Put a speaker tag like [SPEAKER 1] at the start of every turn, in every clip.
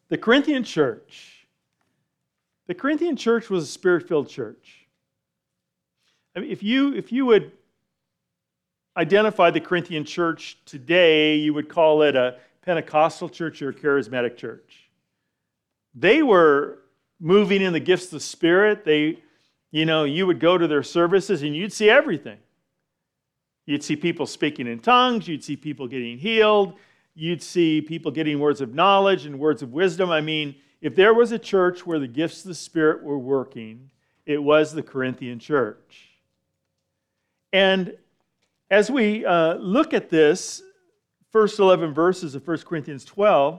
[SPEAKER 1] The Corinthian church. The Corinthian church was a spirit-filled church. I mean, if you would identify the Corinthian church today, you would call it a Pentecostal church or a charismatic church. They were moving in the gifts of the Spirit. You would go to their services and you'd see everything. You'd see people speaking in tongues. You'd see people getting healed. You'd see people getting words of knowledge and words of wisdom. I mean, if there was a church where the gifts of the Spirit were working, it was the Corinthian church. And as we look at this, first 11 verses of 1 Corinthians 12,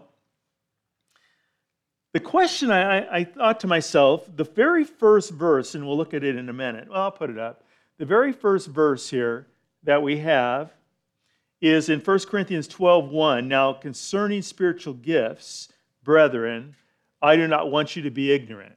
[SPEAKER 1] the question I thought to myself, the very first verse, and we'll look at it in a minute. Well, I'll put it up. The very first verse here that we have is in 1 Corinthians 12:1. Now, concerning spiritual gifts, brethren, I do not want you to be ignorant.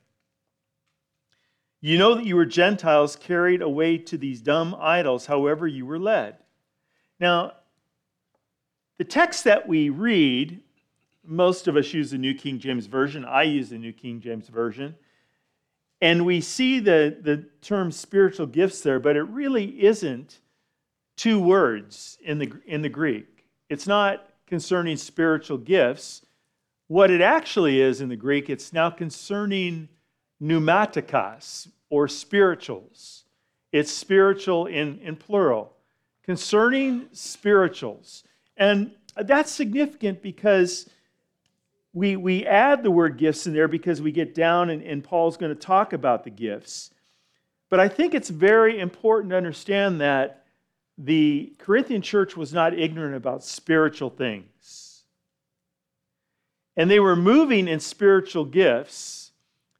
[SPEAKER 1] You know that you were Gentiles carried away to these dumb idols, however you were led. Now, the text that we read, most of us use the New King James Version. I use the New King James Version. And we see the term spiritual gifts there, but it really isn't two words in the Greek. It's not concerning spiritual gifts. What it actually is in the Greek, it's now concerning pneumatikos, or spirituals. It's spiritual in plural. Concerning spirituals. And that's significant because we add the word gifts in there because we get down and Paul's going to talk about the gifts. But I think it's very important to understand that the Corinthian church was not ignorant about spiritual things. And they were moving in spiritual gifts.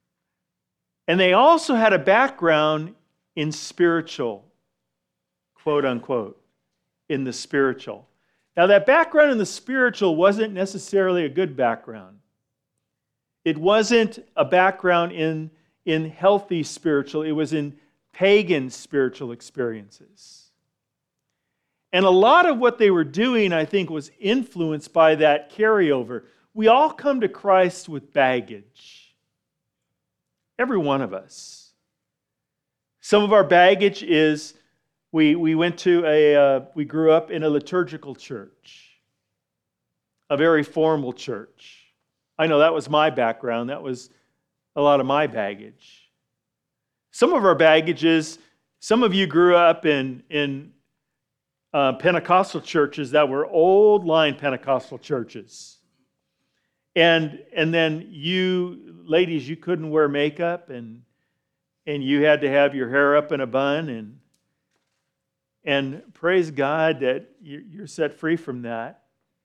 [SPEAKER 1] And they also had a background in spiritual, quote unquote, in the spiritual. Now, that background in the spiritual wasn't necessarily a good background. It wasn't a background in healthy spiritual. It was in pagan spiritual experiences. And a lot of what they were doing, I think, was influenced by that carryover. We all come to Christ with baggage. Every one of us. Some of our baggage is we grew up in a liturgical church, a very formal church. I know that was my background. That was a lot of my baggage. Some of our baggage is, some of you grew up in Pentecostal churches that were old line Pentecostal churches. And then you, ladies, you couldn't wear makeup and you had to have your hair up in a bun and praise God that you're set free from that,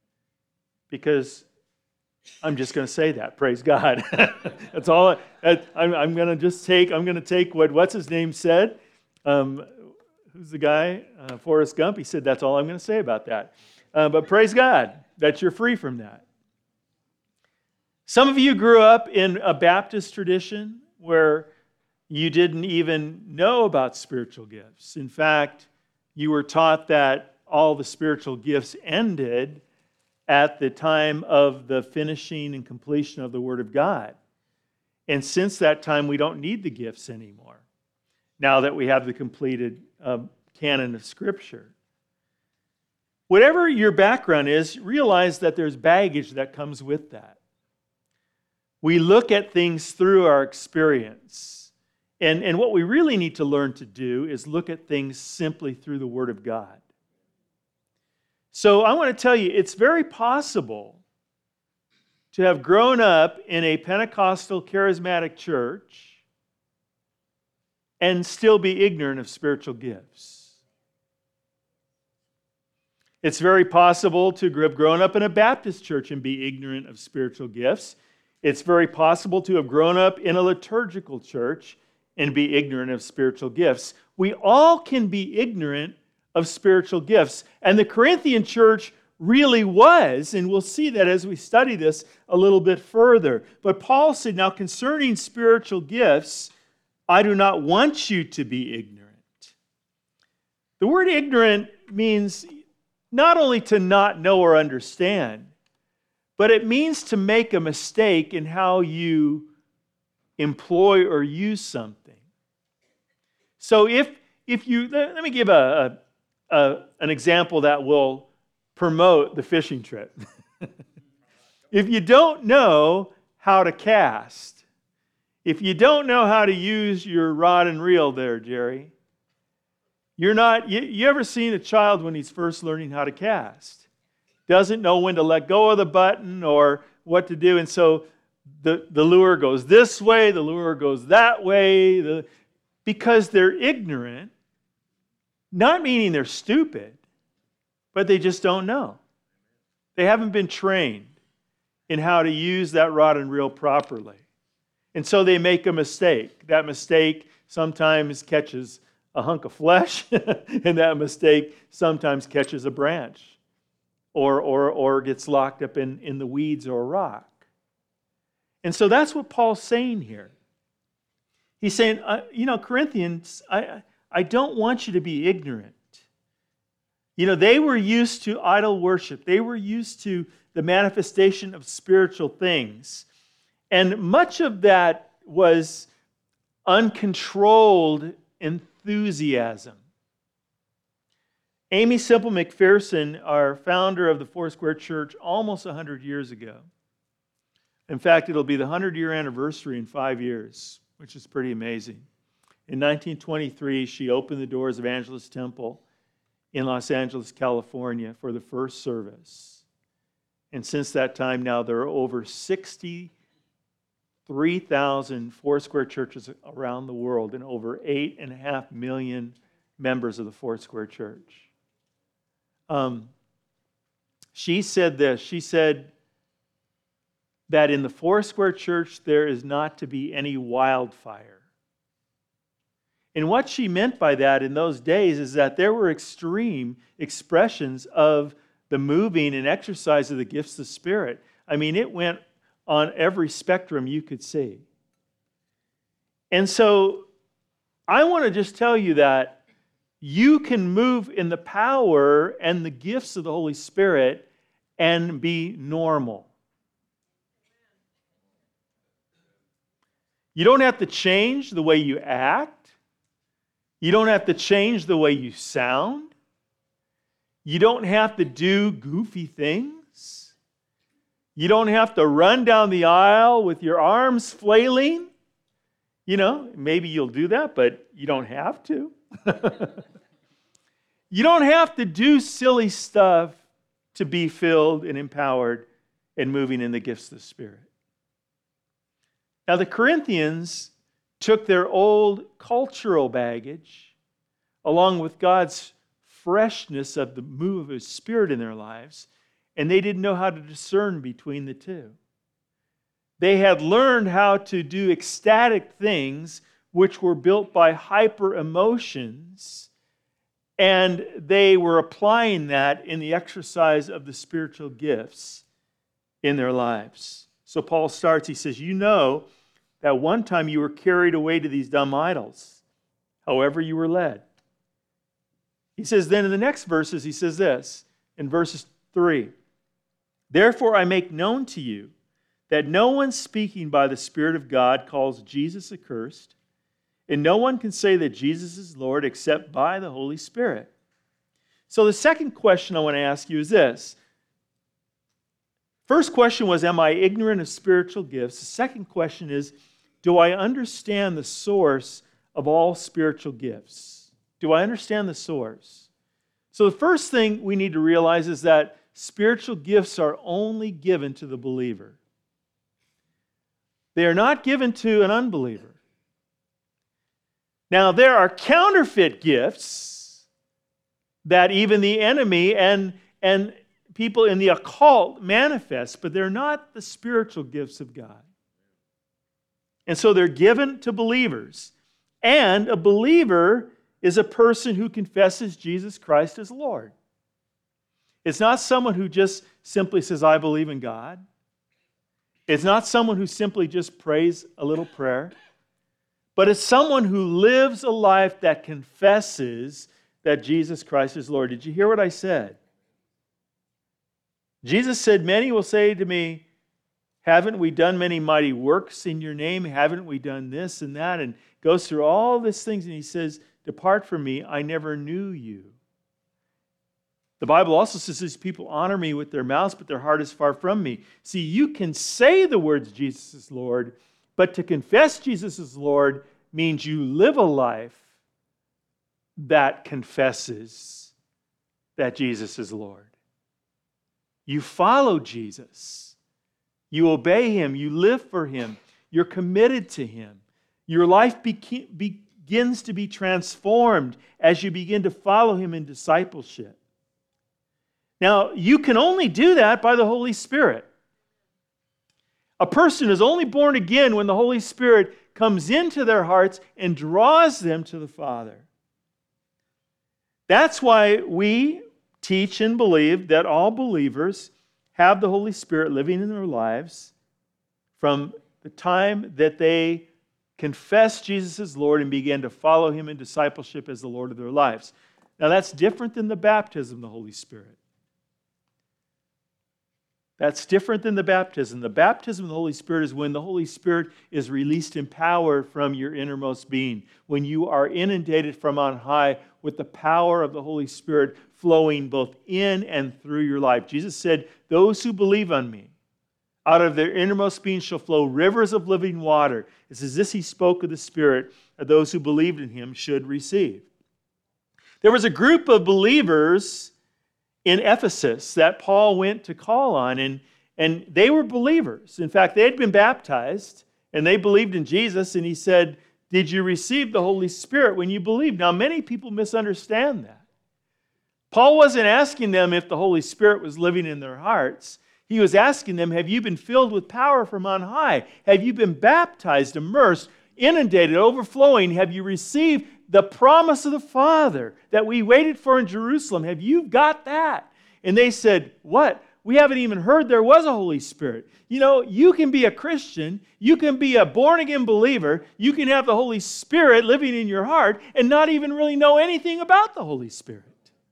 [SPEAKER 1] because I'm just going to say that, praise God. That's all. I'm going to take what's his name said. Who's the guy? Forrest Gump. He said, that's all I'm going to say about that. But praise God that you're free from that. Some of you grew up in a Baptist tradition where you didn't even know about spiritual gifts. In fact, you were taught that all the spiritual gifts ended at the time of the finishing and completion of the Word of God. And since that time, we don't need the gifts anymore, now that we have the completed canon of Scripture. Whatever your background is, realize that there's baggage that comes with that. We look at things through our experience. And what we really need to learn to do is look at things simply through the Word of God. So I want to tell you, it's very possible to have grown up in a Pentecostal charismatic church and still be ignorant of spiritual gifts. It's very possible to have grown up in a Baptist church and be ignorant of spiritual gifts. It's very possible to have grown up in a liturgical church and be ignorant of spiritual gifts. We all can be ignorant of spiritual gifts. And the Corinthian church really was, and we'll see that as we study this a little bit further. But Paul said, now concerning spiritual gifts, I do not want you to be ignorant. The word ignorant means not only to not know or understand, but it means to make a mistake in how you employ or use something. So if you, let me give an example that will promote the fishing trip. If you don't know how to cast, if you don't know how to use your rod and reel there, Jerry, you ever seen a child when he's first learning how to cast? Doesn't know when to let go of the button or what to do, and so the lure goes this way, the lure goes that way, because they're ignorant, not meaning they're stupid, but they just don't know. They haven't been trained in how to use that rod and reel properly. And so they make a mistake. That mistake sometimes catches a hunk of flesh, and that mistake sometimes catches a branch or gets locked up in the weeds or a rock. And so that's what Paul's saying here. He's saying, Corinthians, I don't want you to be ignorant. They were used to idol worship. They were used to the manifestation of spiritual things. And much of that was uncontrolled enthusiasm. Aimee Semple McPherson, our founder of the Foursquare Church almost 100 years ago. In fact, it'll be the 100-year anniversary in 5 years, which is pretty amazing. In 1923, she opened the doors of Angelus Temple in Los Angeles, California, for the first service. And since that time now, there are over 63,000 Foursquare churches around the world and over 8.5 million members of the Foursquare Church. She said this. She said that in the Foursquare Church, there is not to be any wildfire. And what she meant by that in those days is that there were extreme expressions of the moving and exercise of the gifts of the Spirit. I mean, it went on every spectrum you could see. And so I want to just tell you that you can move in the power and the gifts of the Holy Spirit and be normal. You don't have to change the way you act. You don't have to change the way you sound. You don't have to do goofy things. You don't have to run down the aisle with your arms flailing. Maybe you'll do that, but you don't have to. You don't have to do silly stuff to be filled and empowered and moving in the gifts of the Spirit. Now, the Corinthians took their old cultural baggage along with God's freshness of the move of His Spirit in their lives, and they didn't know how to discern between the two. They had learned how to do ecstatic things which were built by hyper emotions, and they were applying that in the exercise of the spiritual gifts in their lives. So Paul starts, he says, you know that one time you were carried away to these dumb idols, however you were led. He says then in the next verses, he says this, in verses 3, therefore I make known to you that no one speaking by the Spirit of God calls Jesus accursed, and no one can say that Jesus is Lord except by the Holy Spirit. So the second question I want to ask you is this. First question was, am I ignorant of spiritual gifts? The second question is, do I understand the source of all spiritual gifts? Do I understand the source? So the first thing we need to realize is that spiritual gifts are only given to the believer. They are not given to an unbeliever. Now, there are counterfeit gifts that even the enemy and people in the occult manifest, but they're not the spiritual gifts of God. And so they're given to believers. And a believer is a person who confesses Jesus Christ as Lord. It's not someone who just simply says, I believe in God. It's not someone who simply just prays a little prayer. But it's someone who lives a life that confesses that Jesus Christ is Lord. Did you hear what I said? Jesus said, many will say to me, haven't we done many mighty works in your name? Haven't we done this and that? And goes through all these things, and he says, depart from me, I never knew you. The Bible also says these people honor me with their mouths, but their heart is far from me. See, you can say the words Jesus is Lord, but to confess Jesus is Lord means you live a life that confesses that Jesus is Lord. You follow Jesus. You obey him. You live for him. You're committed to him. Your life begins to be transformed as you begin to follow him in discipleship. Now, you can only do that by the Holy Spirit. A person is only born again when the Holy Spirit comes into their hearts and draws them to the Father. That's why we teach and believe that all believers have the Holy Spirit living in their lives from the time that they confess Jesus as Lord and begin to follow him in discipleship as the Lord of their lives. Now, that's different than the baptism of the Holy Spirit. That's different than the baptism. The baptism of the Holy Spirit is when the Holy Spirit is released in power from your innermost being, when you are inundated from on high with the power of the Holy Spirit flowing both in and through your life. Jesus said, those who believe on me, out of their innermost being shall flow rivers of living water. It's as this he spoke of the Spirit that those who believed in him should receive. There was a group of believers in Ephesus that Paul went to call on, and they were believers. In fact, they had been baptized, and they believed in Jesus, and he said, did you receive the Holy Spirit when you believed? Now, many people misunderstand that. Paul wasn't asking them if the Holy Spirit was living in their hearts. He was asking them, have you been filled with power from on high? Have you been baptized, immersed, inundated, overflowing? Have you received the promise of the Father that we waited for in Jerusalem? Have you got that? And they said, what? We haven't even heard there was a Holy Spirit. You know, you can be a Christian, you can be a born-again believer, you can have the Holy Spirit living in your heart and not even really know anything about the Holy Spirit.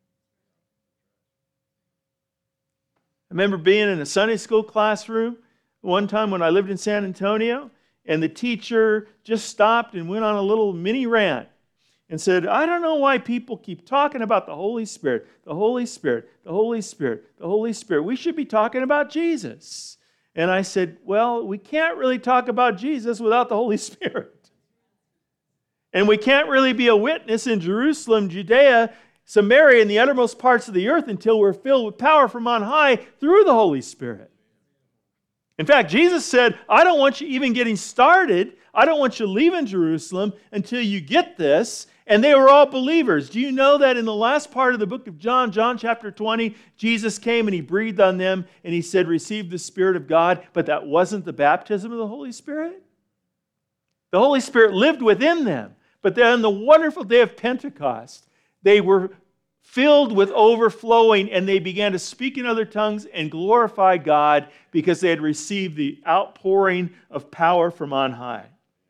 [SPEAKER 1] I remember being in a Sunday school classroom one time when I lived in San Antonio, and the teacher just stopped and went on a little mini rant and said, I don't know why people keep talking about the Holy Spirit, the Holy Spirit, the Holy Spirit, the Holy Spirit. We should be talking about Jesus. And I said, well, we can't really talk about Jesus without the Holy Spirit. And we can't really be a witness in Jerusalem, Judea, Samaria, and the uttermost parts of the earth until we're filled with power from on high through the Holy Spirit. In fact, Jesus said, I don't want you even getting started. I don't want you leaving Jerusalem until you get this. And they were all believers. Do you know that in the last part of the book of John, John chapter 20, Jesus came and he breathed on them and he said, receive the Spirit of God, but that wasn't the baptism of the Holy Spirit? The Holy Spirit lived within them. But then on the wonderful day of Pentecost, they were filled with overflowing, and they began to speak in other tongues and glorify God because they had received the outpouring of power from on high.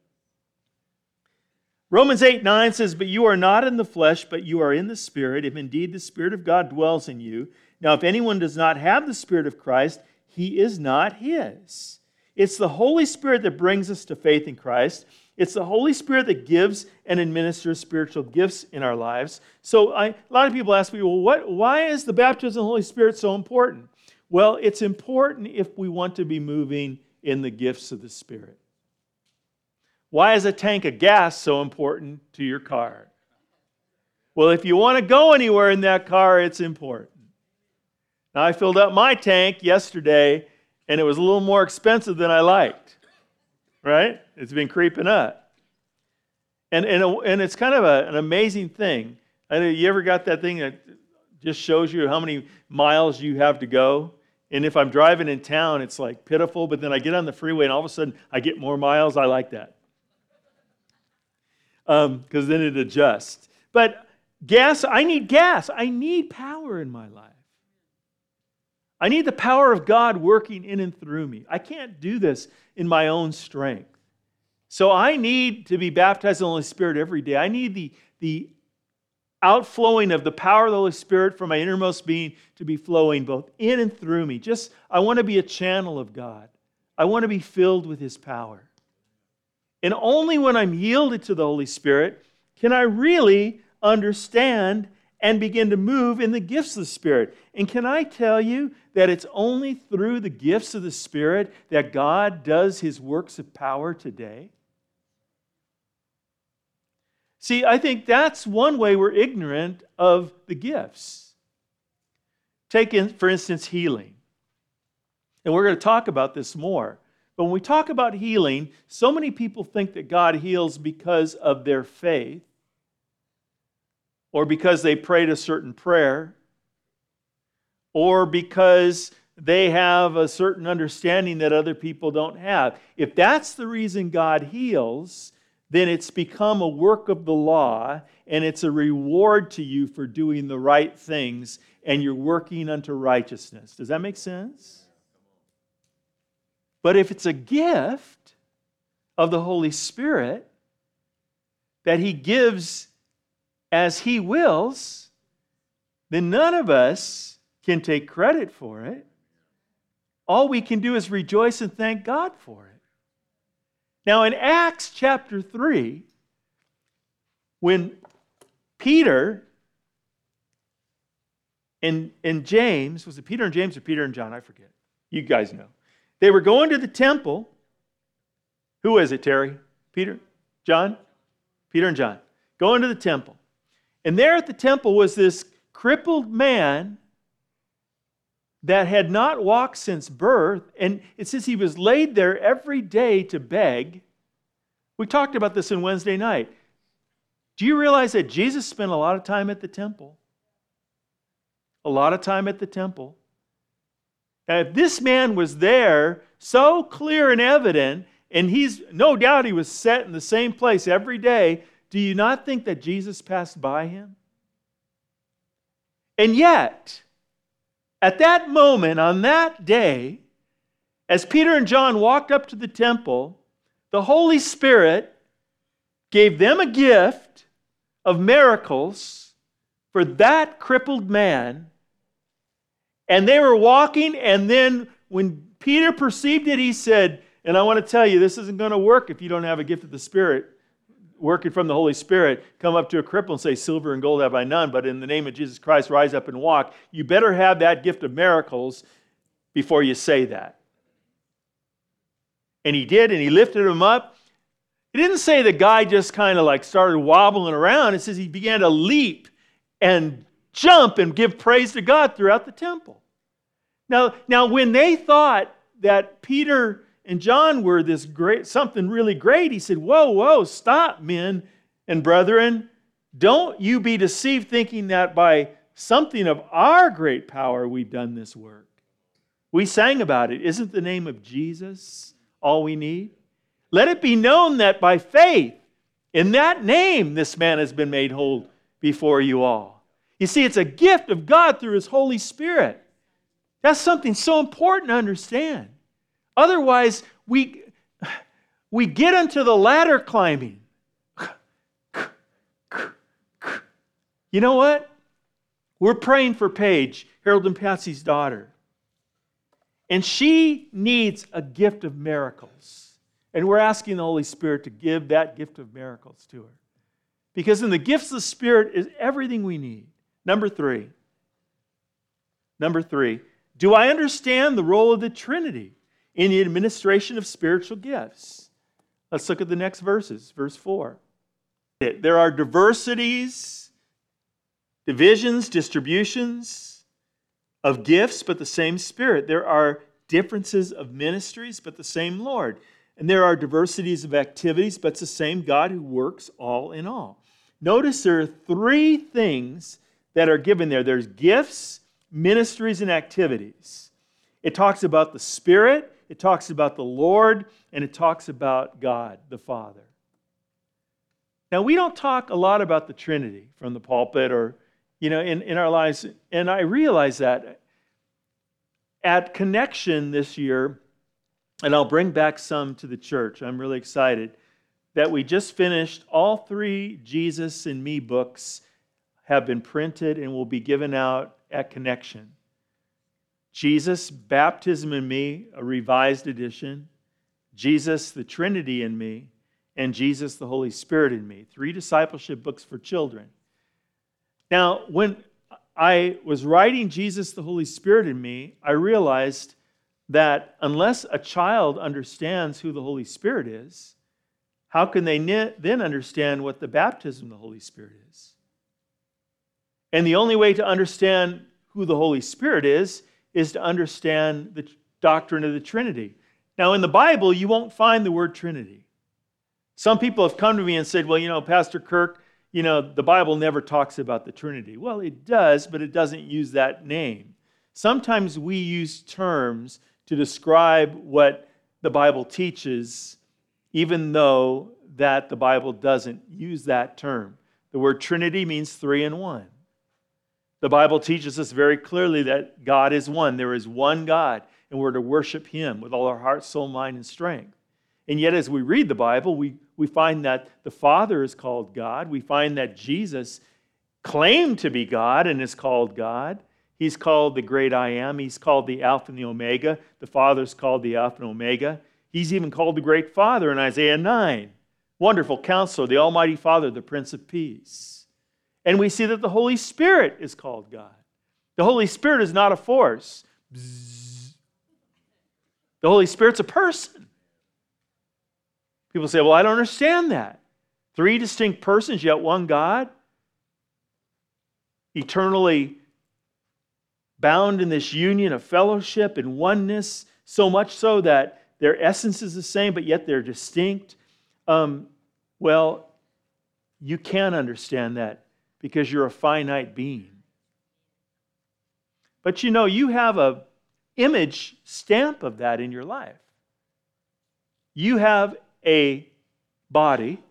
[SPEAKER 1] Romans 8:9 says, but you are not in the flesh, but you are in the Spirit, if indeed the Spirit of God dwells in you. Now, if anyone does not have the Spirit of Christ, he is not his. It's the Holy Spirit that brings us to faith in Christ. It's the Holy Spirit that gives and administers spiritual gifts in our lives. So a lot of people ask me, well, why is the baptism of the Holy Spirit so important? Well, it's important if we want to be moving in the gifts of the Spirit. Why is a tank of gas so important to your car? Well, if you want to go anywhere in that car, it's important. Now, I filled up my tank yesterday, and it was a little more expensive than I liked. Right? It's been creeping up. And it's kind of an amazing thing. You ever got that thing that just shows you how many miles you have to go? And if I'm driving in town, it's like pitiful, but then I get on the freeway and all of a sudden I get more miles. I like that. Because then it adjusts. But gas, I need gas. I need power in my life. I need the power of God working in and through me. I can't do this in my own strength. So I need to be baptized in the Holy Spirit every day. I need the outflowing of the power of the Holy Spirit from my innermost being to be flowing both in and through me. I want to be a channel of God. I want to be filled with His power. And only when I'm yielded to the Holy Spirit can I really understand and begin to move in the gifts of the Spirit. And can I tell you that it's only through the gifts of the Spirit that God does His works of power today? See, I think that's one way we're ignorant of the gifts. Take, for instance, healing. And we're going to talk about this more. But when we talk about healing, so many people think that God heals because of their faith, or because they prayed a certain prayer, or because they have a certain understanding that other people don't have. If that's the reason God heals, then it's become a work of the law, and it's a reward to you for doing the right things, and you're working unto righteousness. Does that make sense? But if it's a gift of the Holy Spirit that He gives as He wills, then none of us can take credit for it. All we can do is rejoice and thank God for it. Now in Acts chapter 3, when Peter and James, was it Peter and James or Peter and John? I forget. You guys know. They were going to the temple. Who is it, Terry? Peter? John? Peter and John. Going to the temple. And there at the temple was this crippled man that had not walked since birth. And it says he was laid there every day to beg. We talked about this on Wednesday night. Do you realize that Jesus spent a lot of time at the temple? A lot of time at the temple. Now, if this man was there, so clear and evident, and he's no doubt he was set in the same place every day, do you not think that Jesus passed by him? And yet, at that moment, on that day, as Peter and John walked up to the temple, the Holy Spirit gave them a gift of miracles for that crippled man. And they were walking, and then when Peter perceived it, he said, and I want to tell you, this isn't going to work if you don't have a gift of the Spirit, working from the Holy Spirit. Come up to a cripple and say, silver and gold have I none, but in the name of Jesus Christ, rise up and walk. You better have that gift of miracles before you say that. And he did, and he lifted him up. It didn't say the guy just kind of like started wobbling around. It says he began to leap and jump and give praise to God throughout the temple. Now, when they thought that Peter and John were this great, something really great, he said, whoa, stop, men and brethren. Don't you be deceived thinking that by something of our great power we've done this work. We sang about it. Isn't the name of Jesus all we need? Let it be known that by faith in that name this man has been made whole before you all. You see, it's a gift of God through His Holy Spirit. That's something so important to understand. Otherwise, we get into the ladder climbing. You know what? We're praying for Paige, Harold and Patsy's daughter. And she needs a gift of miracles. And we're asking the Holy Spirit to give that gift of miracles to her. Because in the gifts of the Spirit is everything we need. Number three. Do I understand the role of the Trinity in the administration of spiritual gifts? Let's look at the next verses. Verse 4. There are diversities, divisions, distributions of gifts, but the same Spirit. There are differences of ministries, but the same Lord. And there are diversities of activities, but it's the same God who works all in all. Notice there are three things that are given there. There's gifts, ministries, and activities. It talks about the Spirit, it talks about the Lord, and it talks about God, the Father. Now, we don't talk a lot about the Trinity from the pulpit or, in our lives, and I realize that at Connection this year, and I'll bring back some to the church. I'm really excited that we just finished all 3 Jesus and Me books have been printed and will be given out at Connection. Jesus, baptism in me, a revised edition. Jesus, the Trinity in me, and Jesus, the Holy Spirit in me. 3 discipleship books for children. Now, when I was writing Jesus, the Holy Spirit in me, I realized that unless a child understands who the Holy Spirit is, how can they then understand what the baptism of the Holy Spirit is? And the only way to understand who the Holy Spirit is to understand the doctrine of the Trinity. Now, in the Bible, you won't find the word Trinity. Some people have come to me and said, well, Pastor Kirk, the Bible never talks about the Trinity. Well, it does, but it doesn't use that name. Sometimes we use terms to describe what the Bible teaches, even though that the Bible doesn't use that term. The word Trinity means 3 in 1. The Bible teaches us very clearly that God is one. There is one God, and we're to worship Him with all our heart, soul, mind, and strength. And yet, as we read the Bible, we find that the Father is called God. We find that Jesus claimed to be God and is called God. He's called the great I am. He's called the Alpha and the Omega. The Father's called the Alpha and Omega. He's even called the great Father in Isaiah 9. Wonderful Counselor, the Almighty Father, the Prince of Peace. And we see that the Holy Spirit is called God. The Holy Spirit is not a force. Bzzz. The Holy Spirit's a person. People say, well, I don't understand that. 3 distinct persons, yet one God, eternally bound in this union of fellowship and oneness, so much so that their essence is the same, but yet they're distinct. Well, you can't understand that because you're a finite being. But you have an image stamp of that in your life. You have a body.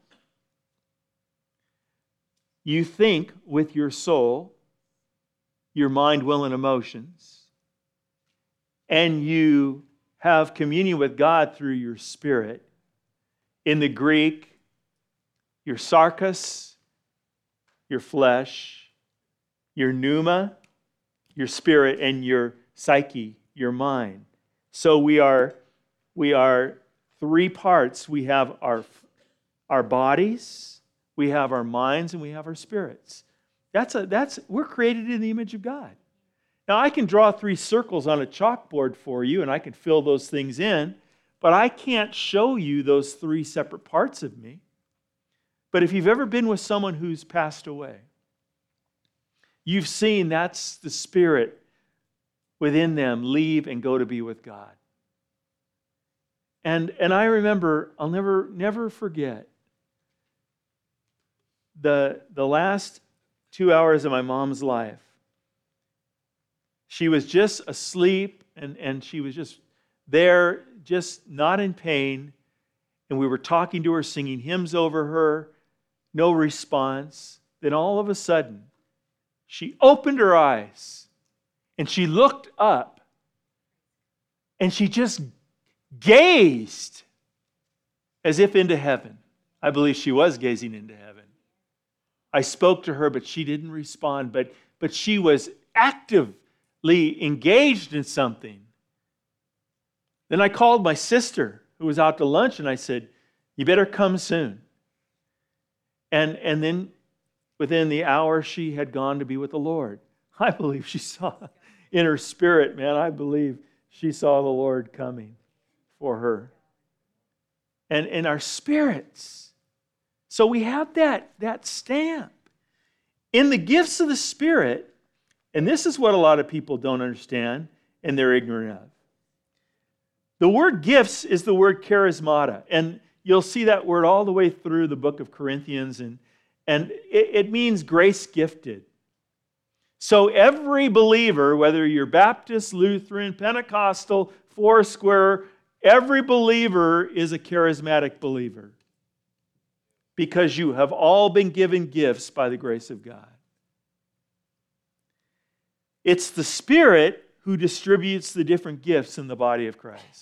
[SPEAKER 1] You think with your soul, your mind, will, and emotions. And you have communion with God through your spirit. In the Greek, your sarkos, your flesh, your pneuma, your spirit, and your psyche, your mind. So we are 3 parts. We have our bodies, we have our minds, and we have our spirits. We're created in the image of God. Now, I can draw 3 circles on a chalkboard for you, and I can fill those things in, but I can't show you those 3 separate parts of me. But if you've ever been with someone who's passed away, you've seen that's the spirit within them leave and go to be with God. And I remember, I'll never forget the last 2 hours of my mom's life. She was just asleep and she was just there, just not in pain. And we were talking to her, singing hymns over her. No response. Then all of a sudden, she opened her eyes and she looked up and she just gazed as if into heaven. I believe she was gazing into heaven. I spoke to her, but she didn't respond. But she was actively engaged in something. Then I called my sister, who was out to lunch, and I said, you better come soon. And then within the hour, she had gone to be with the Lord. I believe she saw in her spirit, man, I believe she saw the Lord coming for her. And in our spirits. So we have that stamp. In the gifts of the Spirit, and this is what a lot of people don't understand and they're ignorant of. The word gifts is the word charismata. And you'll see that word all the way through the book of Corinthians, and it means grace gifted. So every believer, whether you're Baptist, Lutheran, Pentecostal, Foursquare, every believer is a charismatic believer because you have all been given gifts by the grace of God. It's the Spirit who distributes the different gifts in the body of Christ.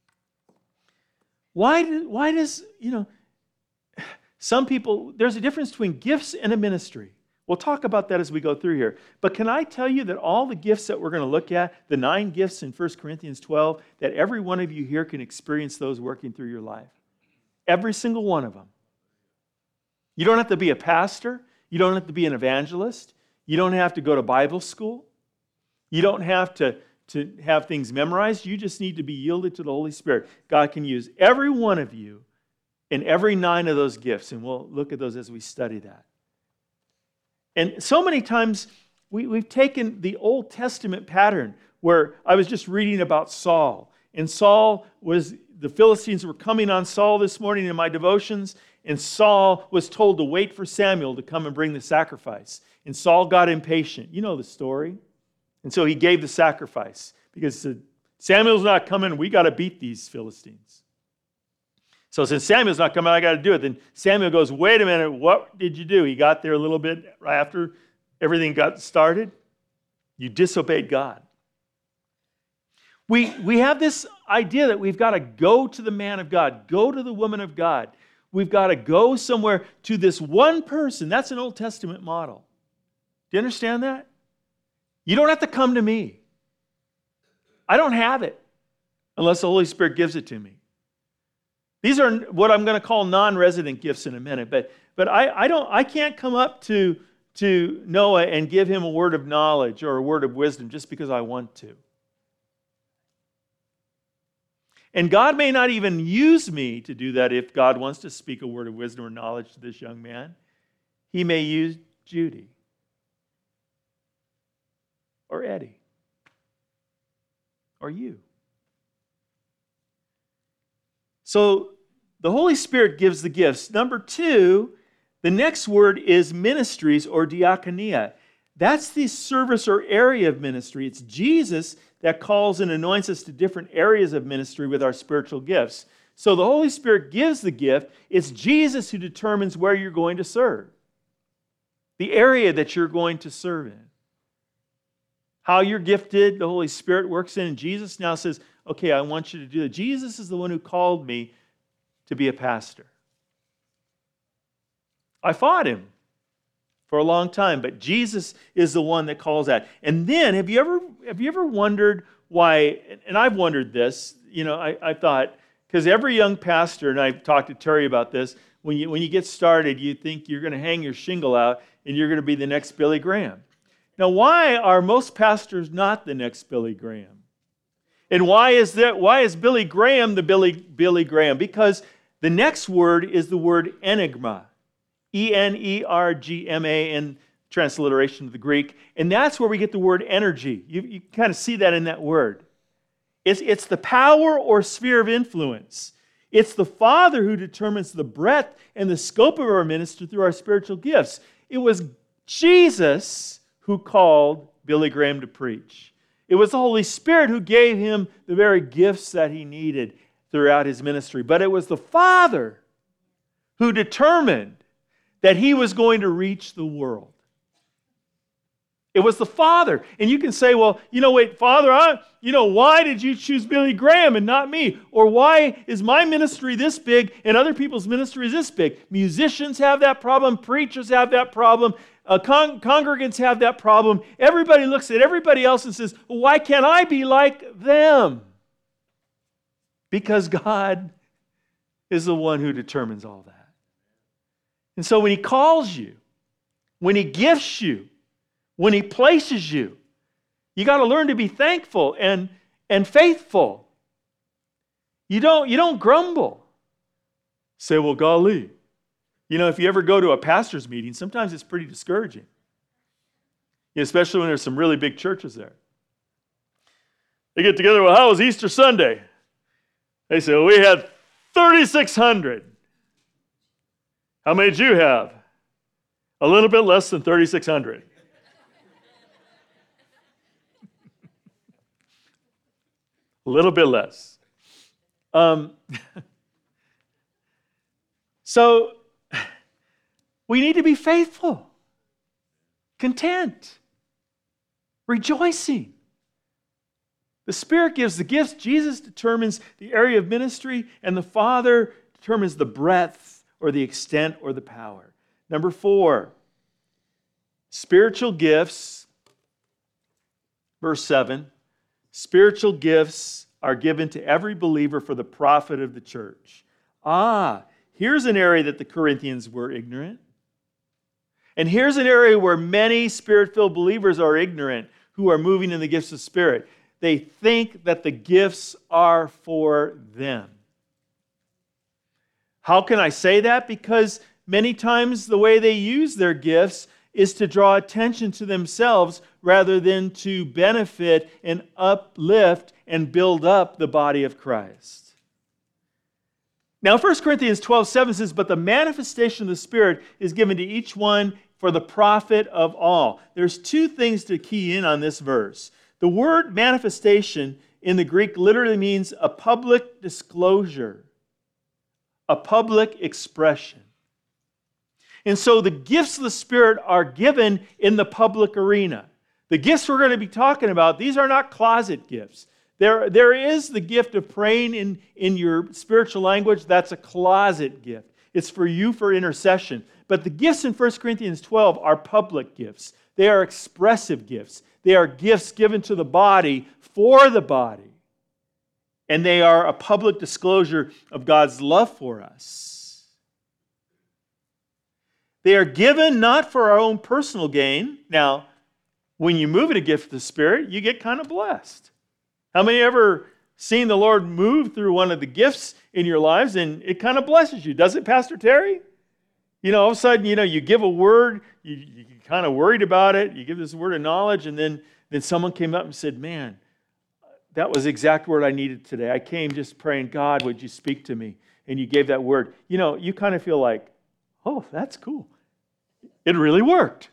[SPEAKER 1] Why does, some people, there's a difference between gifts and a ministry. We'll talk about that as we go through here. But can I tell you that all the gifts that we're going to look at, the 9 gifts in 1 Corinthians 12, that every one of you here can experience those working through your life? Every single one of them. You don't have to be a pastor. You don't have to be an evangelist. You don't have to go to Bible school. You don't have to have things memorized. You just need to be yielded to the Holy Spirit. God can use every one of you in every 9 of those gifts, and we'll look at those as we study that. And so many times we've taken the Old Testament pattern where I was just reading about Saul. And the Philistines were coming on Saul this morning in my devotions, and Saul was told to wait for Samuel to come and bring the sacrifice. And Saul got impatient. You know the story. And so he gave the sacrifice because he said, Samuel's not coming, we got to beat these Philistines. So since Samuel's not coming, I got to do it. Then Samuel goes, wait a minute, what did you do? He got there a little bit right after everything got started. You disobeyed God. We have this idea that we've got to go to the man of God, go to the woman of God. We've got to go somewhere to this one person. That's an Old Testament model. Do you understand that? You don't have to come to me. I don't have it unless the Holy Spirit gives it to me. These are what I'm going to call non-resident gifts in a minute, but I can't come up to Noah and give him a word of knowledge or a word of wisdom just because I want to. And God may not even use me to do that if God wants to speak a word of wisdom or knowledge to this young man. He may use Judy or Eddie or you. So the Holy Spirit gives the gifts. Number 2, the next word is ministries or diakonia. That's the service or area of ministry. It's Jesus that calls and anoints us to different areas of ministry with our spiritual gifts. So the Holy Spirit gives the gift. It's Jesus who determines where you're going to serve, the area that you're going to serve in. How you're gifted, the Holy Spirit works in. And Jesus now says, okay, I want you to do that. Jesus is the one who called me to be a pastor. I fought him for a long time, but Jesus is the one that calls that. And then, have you ever wondered why, and I've wondered this, I thought, because every young pastor, and I've talked to Terry about this, when you get started, you think you're going to hang your shingle out and you're going to be the next Billy Graham. Now, why are most pastors not the next Billy Graham? And why is Billy Graham the Billy Graham? Because the next word is the word enigma. E-N-E-R-G-M-A in transliteration of the Greek. And that's where we get the word energy. You kind of see that in that word. It's the power or sphere of influence. It's the Father who determines the breadth and the scope of our ministry through our spiritual gifts. It was Jesus who called Billy Graham to preach. It was the Holy Spirit who gave him the very gifts that he needed throughout his ministry. But it was the Father who determined that he was going to reach the world. It was the Father. And you can say, well, wait, Father, why did you choose Billy Graham and not me? Or why is my ministry this big and other people's ministry is this big? Musicians have that problem. Preachers have that problem. Congregants have that problem. Everybody looks at everybody else and says, well, why can't I be like them? Because God is the one who determines all that. And so when he calls you, when he gifts you, when he places you, you got to learn to be thankful and faithful. You don't grumble. Say, well, golly. If you ever go to a pastor's meeting, sometimes it's pretty discouraging. Especially when there's some really big churches there. They get together, well, how was Easter Sunday? They say, well, we had 3,600. How many did you have? A little bit less than 3,600. A little bit less. So we need to be faithful, content, rejoicing. The Spirit gives the gifts. Jesus determines the area of ministry, and the Father determines the breadth or the extent or the power. Number 4, spiritual gifts, verse 7, spiritual gifts are given to every believer for the profit of the church. Here's an area that the Corinthians were ignorant. And here's an area where many Spirit-filled believers are ignorant who are moving in the gifts of Spirit. They think that the gifts are for them. How can I say that? Because many times the way they use their gifts is to draw attention to themselves rather than to benefit and uplift and build up the body of Christ. Now, 1 Corinthians 12:7 says, "But the manifestation of the Spirit is given to each one for the profit of all." There's two things to key in on this verse. The word manifestation in the Greek literally means a public disclosure, a public expression. And so the gifts of the Spirit are given in the public arena. The gifts we're going to be talking about, these are not closet gifts. There is the gift of praying in your spiritual language. That's a closet gift. It's for you for intercession. But the gifts in 1 Corinthians 12 are public gifts. They are expressive gifts. They are gifts given to the body for the body. And they are a public disclosure of God's love for us. They are given not for our own personal gain. Now, when you move in a gift of the Spirit, you get kind of blessed. How many ever seen the Lord move through one of the gifts in your lives and it kind of blesses you? Does it, Pastor Terry? All of a sudden, you give a word, you're kind of worried about it, you give this word of knowledge, and then someone came up and said, "Man, that was the exact word I needed today. I came just praying, God, would you speak to me?" And you gave that word. You kind of feel like, "Oh, that's cool. It really worked."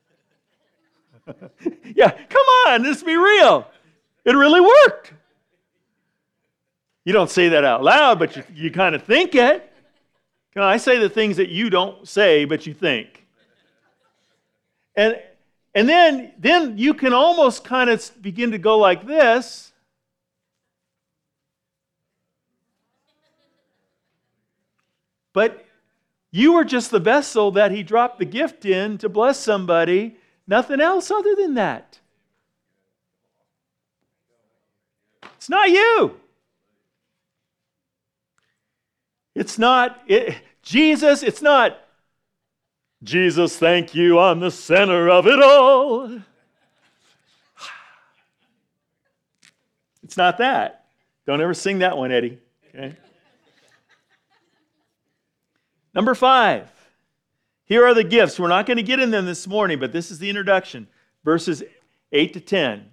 [SPEAKER 1] Yeah, come on, let's be real. It really worked. You don't say that out loud, but you kind of think it. I say the things that you don't say, but you think. And then you can almost kind of begin to go like this. But you were just the vessel that He dropped the gift in to bless somebody. Nothing else other than that. It's not you. It's not Jesus. It's not, "Jesus, thank you, I'm the center of it all." It's not that. Don't ever sing that one, Eddie. Okay? Number 5. Here are the gifts. We're not going to get in them this morning, but this is the introduction. Verses 8 to 10.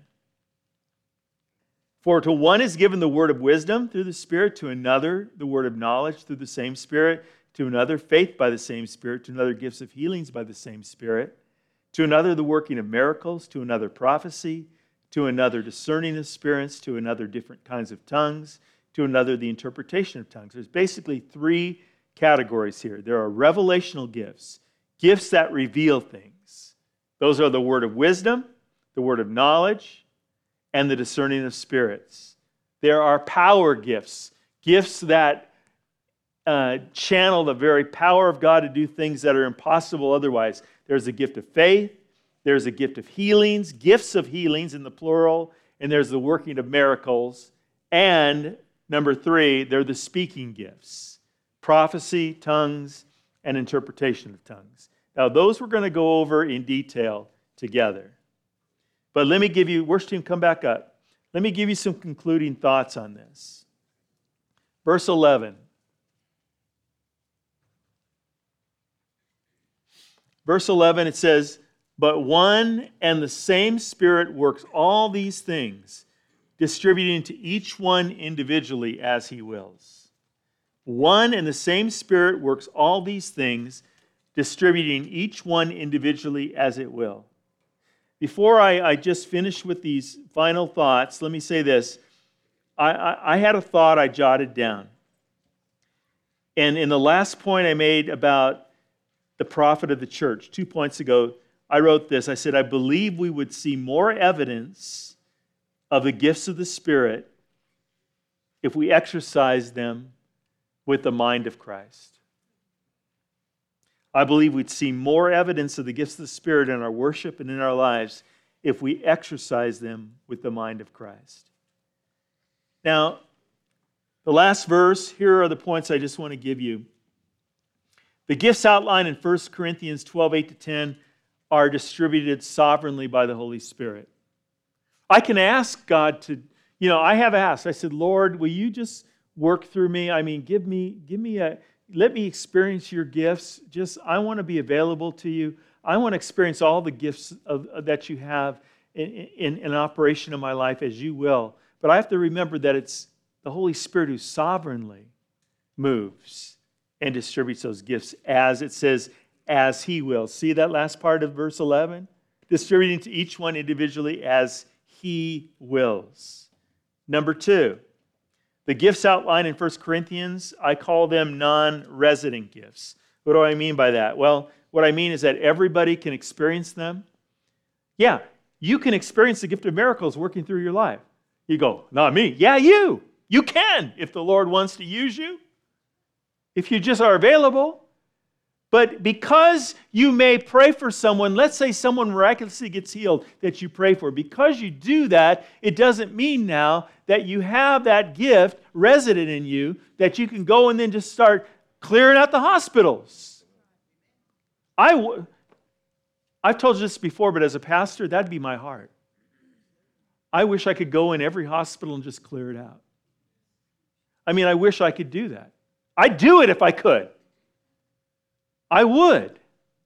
[SPEAKER 1] "For to one is given the word of wisdom through the Spirit, to another the word of knowledge through the same Spirit, to another faith by the same Spirit, to another gifts of healings by the same Spirit, to another the working of miracles, to another prophecy, to another discerning of spirits, to another different kinds of tongues, to another the interpretation of tongues." There's basically 3 categories here. There are revelational gifts, gifts that reveal things. Those are the word of wisdom, the word of knowledge, and the discerning of spirits. There are power gifts, gifts that channel the very power of God to do things that are impossible otherwise. There's a gift of faith, there's a gift of healings, gifts of healings in the plural, and there's the working of miracles. And number 3, they're the speaking gifts, prophecy, tongues, and interpretation of tongues. Now, those we're going to go over in detail together. But let me give you, worship team, come back up. Let me give you some concluding thoughts on this. Verse 11. Verse 11, it says, "But one and the same Spirit works all these things, distributing to each one individually as He wills." One and the same Spirit works all these things, distributing each one individually as it will. Before I just finish with these final thoughts, let me say this. I had a thought I jotted down. And in the last point I made about the prophet of the church, 2 points ago, I wrote this. I said, I believe we would see more evidence of the gifts of the Spirit if we exercise them with the mind of Christ. I believe we'd see more evidence of the gifts of the Spirit in our worship and in our lives if we exercise them with the mind of Christ. Now, the last verse, here are the points I just want to give you. The gifts outlined in 1 Corinthians 12, 8-10 are distributed sovereignly by the Holy Spirit. I can ask God to, I have asked. I said, Lord, will you just work through me? I mean, let me experience your gifts. I want to be available to you. I want to experience all the gifts that you have in operation in my life as you will. But I have to remember that it's the Holy Spirit who sovereignly moves and distributes those gifts, as it says, as He will. See that last part of verse 11? Distributing to each one individually as He wills. Number 2, the gifts outlined in 1 Corinthians, I call them non-resident gifts. What do I mean by that? Well, what I mean is that everybody can experience them. Yeah, you can experience the gift of miracles working through your life. You go, not me. Yeah, you. You can if the Lord wants to use you. If you just are available. But because you may pray for someone, let's say someone miraculously gets healed that you pray for. Because you do that, it doesn't mean now that you have that gift resident in you that you can go and then just start clearing out the hospitals. I've told you this before, but as a pastor, that'd be my heart. I wish I could go in every hospital and just clear it out. I mean, I wish I could do that. I'd do it if I could. I would.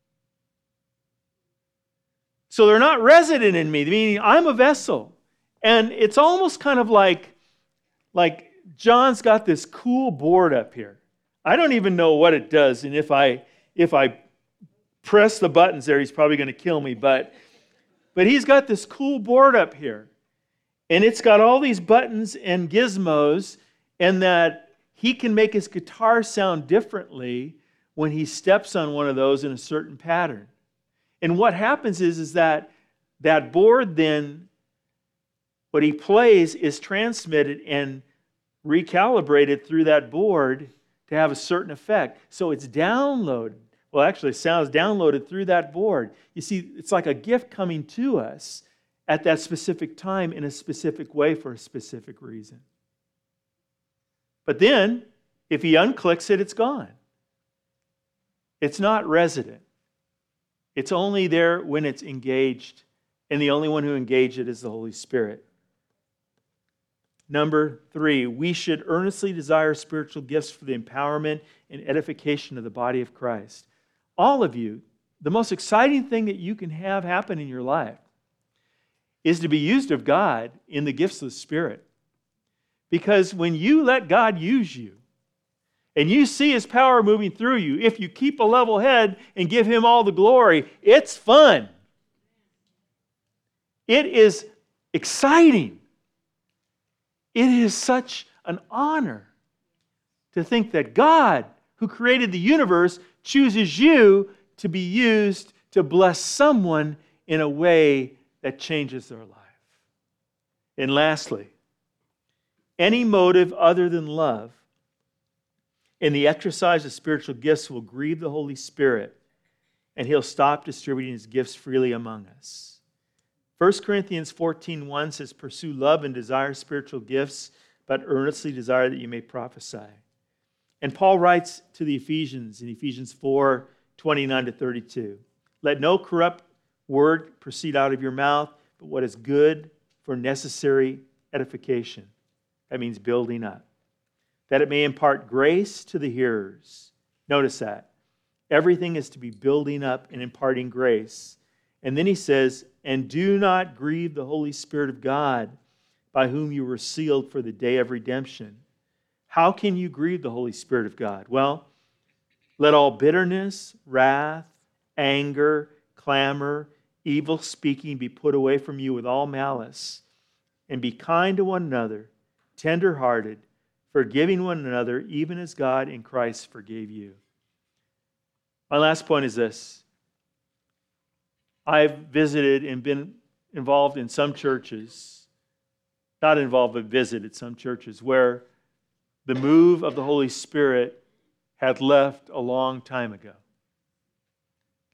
[SPEAKER 1] So they're not resident in me, meaning I'm a vessel. And it's almost kind of like John's got this cool board up here. I don't even know what it does, and if I press the buttons there, he's probably going to kill me, but he's got this cool board up here. And it's got all these buttons and gizmos, and that he can make his guitar sound differently when he steps on one of those in a certain pattern. And what happens is that board then, what he plays is transmitted and recalibrated through that board to have a certain effect. So it's downloaded. Well, actually, sound's downloaded through that board. You see, it's like a gift coming to us at that specific time in a specific way for a specific reason. But then, if he unclicks it, it's gone. It's not resident. It's only there when it's engaged, and the only one who engaged it is the Holy Spirit. Number 3, we should earnestly desire spiritual gifts for the empowerment and edification of the body of Christ. All of you, the most exciting thing that you can have happen in your life is to be used of God in the gifts of the Spirit. Because when you let God use you, and you see His power moving through you, if you keep a level head and give Him all the glory, it's fun. It is exciting. It is such an honor to think that God, who created the universe, chooses you to be used to bless someone in a way that changes their life. And lastly, any motive other than love in the exercise of spiritual gifts will grieve the Holy Spirit, and He'll stop distributing His gifts freely among us. 1 Corinthians 14:1 says, pursue love and desire spiritual gifts, but earnestly desire that you may prophesy. And Paul writes to the Ephesians in Ephesians 4:29-32, let no corrupt word proceed out of your mouth, but what is good for necessary edification. That means building up. That it may impart grace to the hearers. Notice that. Everything is to be building up and imparting grace. And then he says, and do not grieve the Holy Spirit of God, by whom you were sealed for the day of redemption. How can you grieve the Holy Spirit of God? Well, let all bitterness, wrath, anger, clamor, evil speaking be put away from you with all malice. And be kind to one another, tender-hearted, forgiving one another, even as God in Christ forgave you. My last point is this. I've visited and been involved in some churches, not involved, but visited some churches where the move of the Holy Spirit had left a long time ago.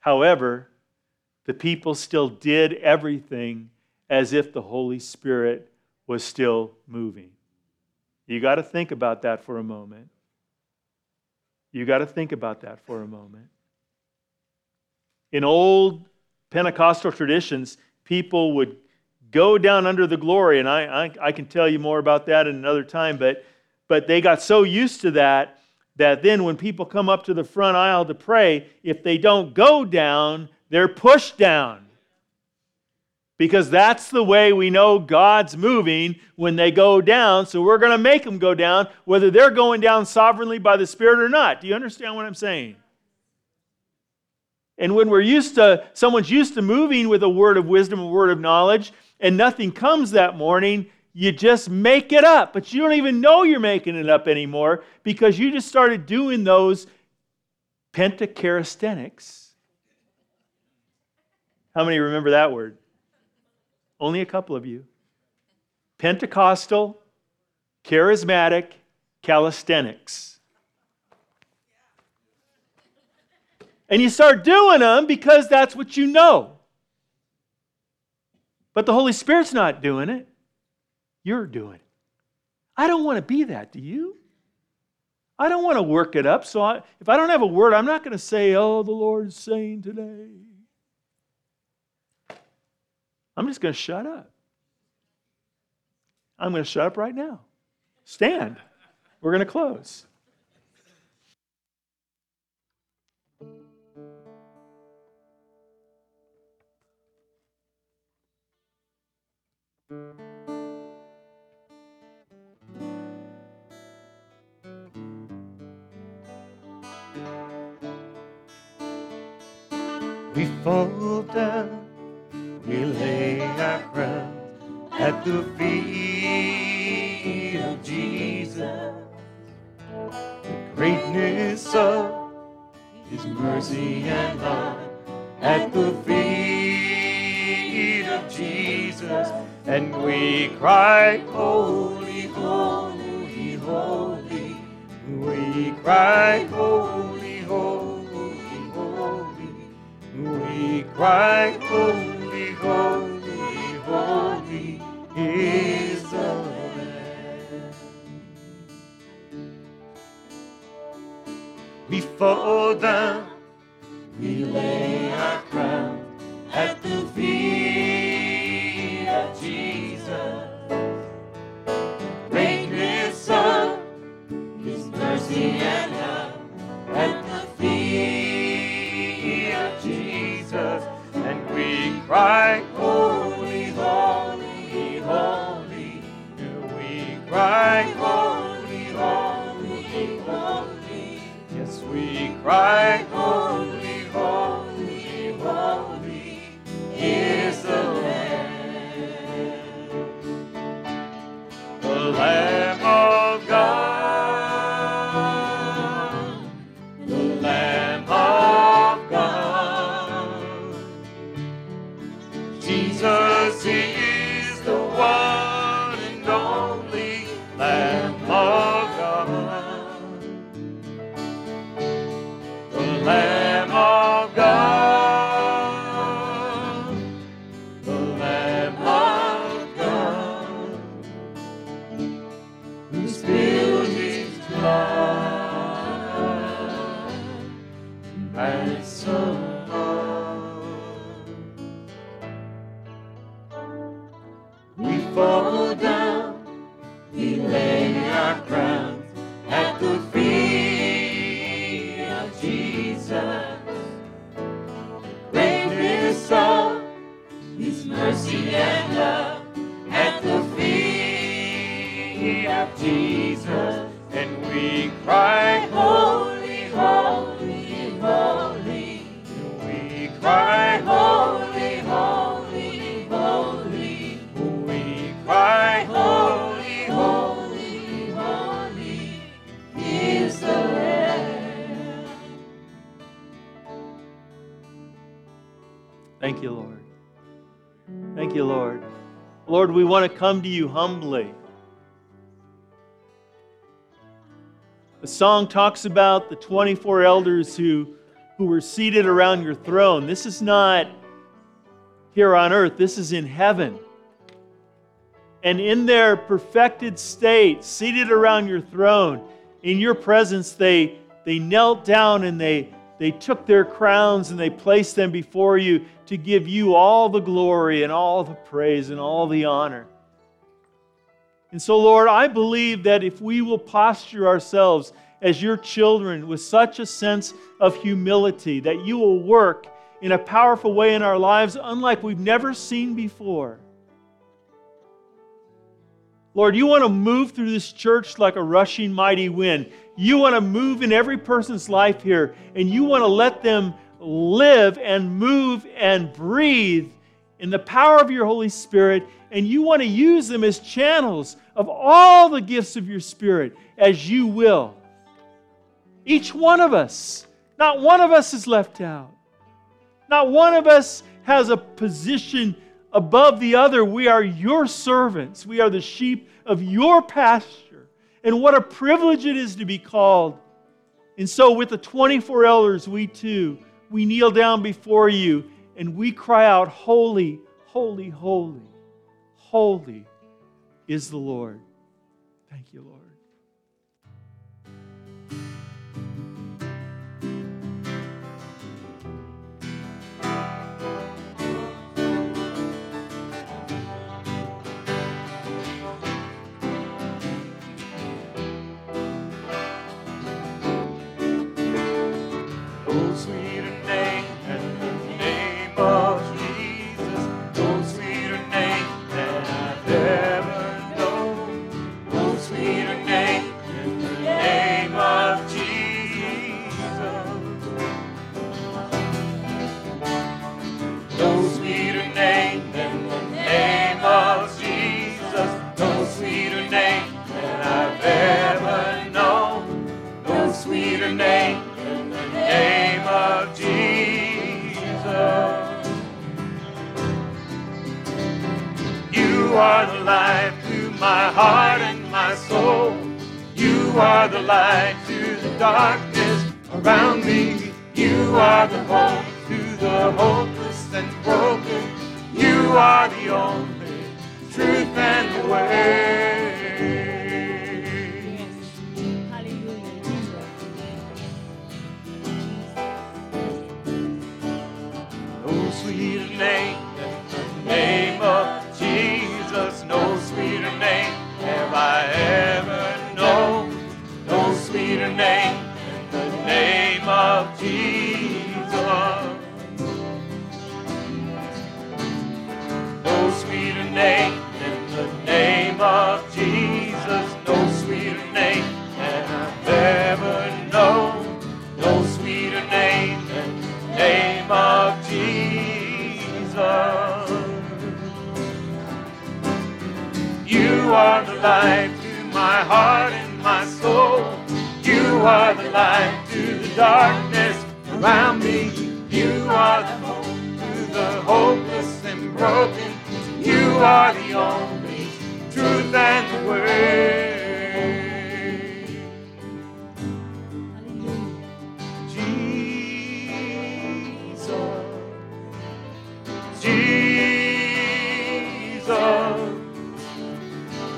[SPEAKER 1] However, the people still did everything as if the Holy Spirit was still moving. You got to think about that for a moment. You got to think about that for a moment. In old Pentecostal traditions, people would go down under the glory, and I can tell you more about that in another time, but they got so used to that then when people come up to the front aisle to pray, if they don't go down, they're pushed down. Because that's the way we know God's moving when they go down, so we're going to make them go down, whether they're going down sovereignly by the Spirit or not. Do you understand what I'm saying? And when someone's used to moving with a word of wisdom, a word of knowledge, and nothing comes that morning, you just make it up. But you don't even know you're making it up anymore because you just started doing those pentacharistenics. How many remember that word? Only a couple of you. Pentecostal, charismatic, calisthenics. And you start doing them because that's what you know. But the Holy Spirit's not doing it. You're doing it. I don't want to be that, do you? I don't want to work it up. So if I don't have a word, I'm not going to say, oh, the Lord's saying today. I'm just going to shut up. I'm going to shut up right now. Stand. We're going to close.
[SPEAKER 2] We fall down, we lay our crowns at the feet of Jesus. The greatness of His mercy and love at the feet of Jesus. And we cry, holy, holy, holy. We cry, holy, holy, holy. We cry, holy, holy, holy is the Lamb. We fall down, we lay our crowns at the feet of Jesus. Greatness of His mercy and love at the feet of Jesus. And we cry, holy, holy, holy. We cry, holy, holy, holy. Yes, we cry, holy, holy, holy is the Lamb. The Lamb of God. The Lamb of God. Jesus is the one and only Lamb of God. The Lamb of God. The Lamb of God. Who spilled His blood. Ransom love. We fall down, we lay our crowns at the feet of Jesus. Greatness of His mercy and love at the feet of Jesus. And we cry, holy, holy, holy. We cry, holy, holy, holy. We cry, holy, holy, holy is the Lamb.
[SPEAKER 1] Thank you, Lord. Thank you, Lord. Lord, we want to come to you humbly. The song talks about the 24 elders who who were seated around your throne. This is not here on earth. This is in heaven. And in their perfected state, seated around your throne, in your presence, they knelt down and they took their crowns and they placed them before you to give you all the glory and all the praise and all the honor. And so, Lord, I believe that if we will posture ourselves as your children with such a sense of humility, that you will work in a powerful way in our lives unlike we've never seen before. Lord, you want to move through this church like a rushing mighty wind. You want to move in every person's life here, and you want to let them live and move and breathe in the power of your Holy Spirit, and you want to use them as channels of all the gifts of your Spirit as you will. Each one of us, not one of us is left out. Not one of us has a position above the other. We are your servants. We are the sheep of your pasture. And what a privilege it is to be called. And so with the 24 elders, we kneel down before you and we cry out, holy, holy, holy, holy is the Lord. Thank you, Lord.
[SPEAKER 2] You are the light to my heart and my soul. You are the light to the darkness around me. You are the hope to the hopeless and broken. You are the only truth and the way. No sweeter name than the name of Jesus. No sweeter name have I ever known. No sweeter name than the name of Jesus. No sweeter name than the name of Jesus. No sweeter name than I've ever known. No sweeter name than the name of Jesus. You are the light to my heart and my soul. You are the light to the darkness around me. You are the hope to the hopeless and broken. You are the only truth and the way. Jesus, Jesus,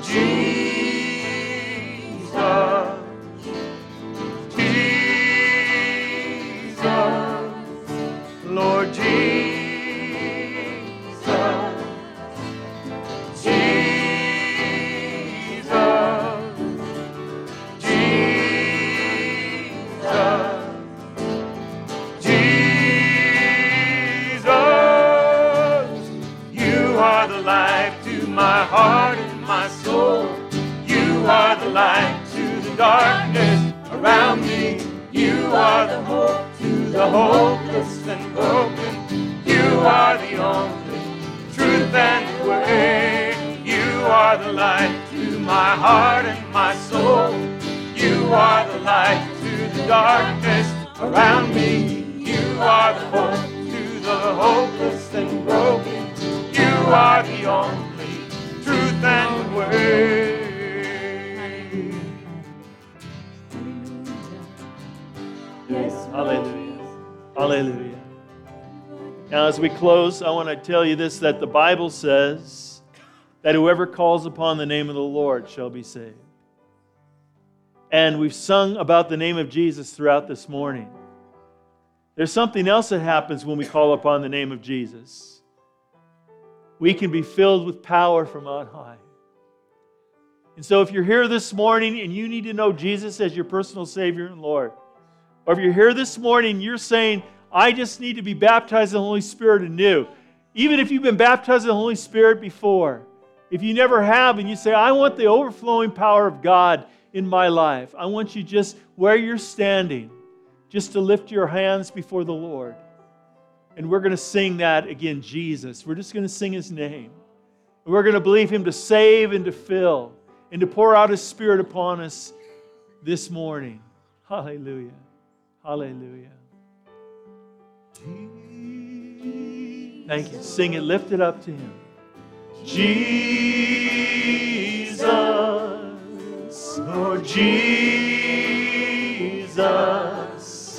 [SPEAKER 2] Jesus, Jesus, Lord Jesus. My heart and my soul. You are the light to the darkness around me. You are the hope to the hopeless and broken. You are the only truth and the way. You are the light to my heart and my soul. You are the light to the darkness around me. You are the hope to the hopeless and broken. You are the only truth and the way.
[SPEAKER 1] Yes, hallelujah. Hallelujah. Now, as we close, I want to tell you this, that the Bible says that whoever calls upon the name of the Lord shall be saved. And we've sung about the name of Jesus throughout this morning. There's something else that happens when we call upon the name of Jesus. We can be filled with power from on high. And so if you're here this morning and you need to know Jesus as your personal Savior and Lord, or if you're here this morning and you're saying, I just need to be baptized in the Holy Spirit anew. Even if you've been baptized in the Holy Spirit before, if you never have and you say, I want the overflowing power of God in my life, I want you just where you're standing, just to lift your hands before the Lord. And we're going to sing that again, Jesus. We're just going to sing His name. And we're going to believe Him to save and to fill and to pour out His Spirit upon us this morning. Hallelujah. Hallelujah. Thank you. Sing it. Lift it up to Him. Jesus, oh Jesus,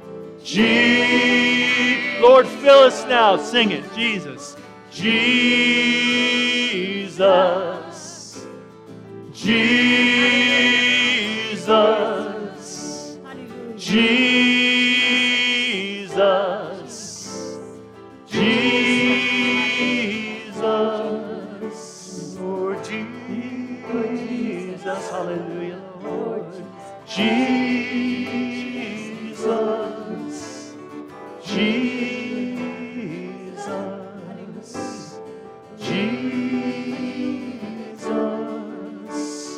[SPEAKER 1] Lord, fill us now. Sing it. Jesus, Jesus, Jesus, Jesus, Jesus, Lord Jesus, hallelujah, Lord Jesus, Jesus, Jesus,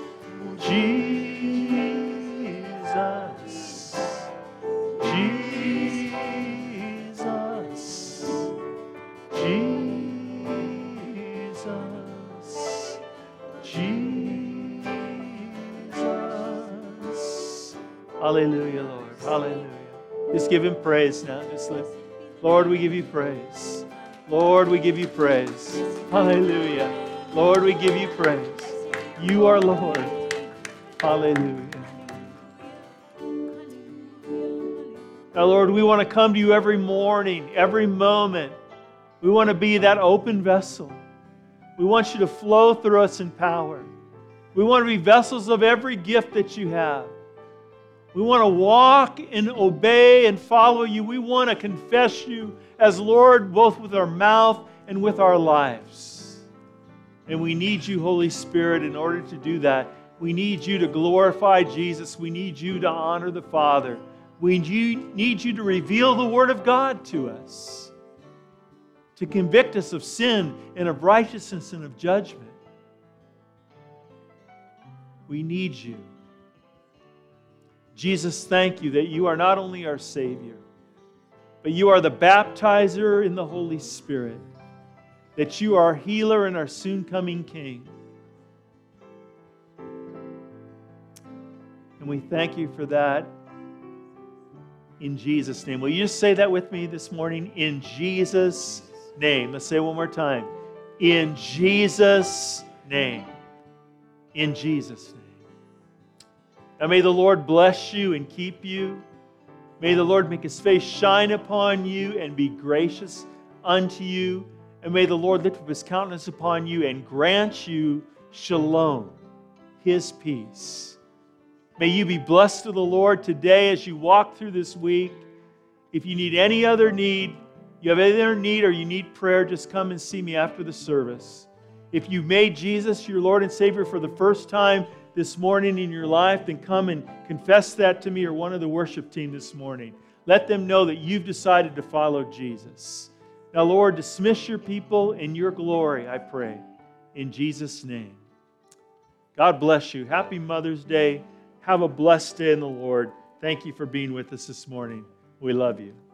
[SPEAKER 1] Jesus, Jesus. Hallelujah, Lord. Hallelujah. Just give Him praise now. Just lift. Lord, we give You praise. Lord, we give You praise. Hallelujah. Lord, we give You praise. You are Lord. Hallelujah. Now, Lord, we want to come to You every morning, every moment. We want to be that open vessel. We want You to flow through us in power. We want to be vessels of every gift that You have. We want to walk and obey and follow You. We want to confess You as Lord, both with our mouth and with our lives. And we need You, Holy Spirit, in order to do that. We need You to glorify Jesus. We need You to honor the Father. We need You to reveal the Word of God to us, to convict us of sin and of righteousness and of judgment. We need You. Jesus, thank You that You are not only our Savior, but You are the baptizer in the Holy Spirit, that You are our healer and our soon-coming King. And we thank You for that in Jesus' name. Will you just say that with me this morning? In Jesus' name. Let's say it one more time. In Jesus' name. In Jesus' name. Now may the Lord bless you and keep you. May the Lord make His face shine upon you and be gracious unto you. And may the Lord lift up His countenance upon you and grant you shalom, His peace. May you be blessed of the Lord today as you walk through this week. If you need any other need, you have any other need or you need prayer, just come and see me after the service. If you've made Jesus your Lord and Savior for the first time this morning in your life, then come and confess that to me or one of the worship team this morning. Let them know that you've decided to follow Jesus. Now, Lord, dismiss Your people in Your glory, I pray, in Jesus' name. God bless you. Happy Mother's Day. Have a blessed day in the Lord. Thank you for being with us this morning. We love you.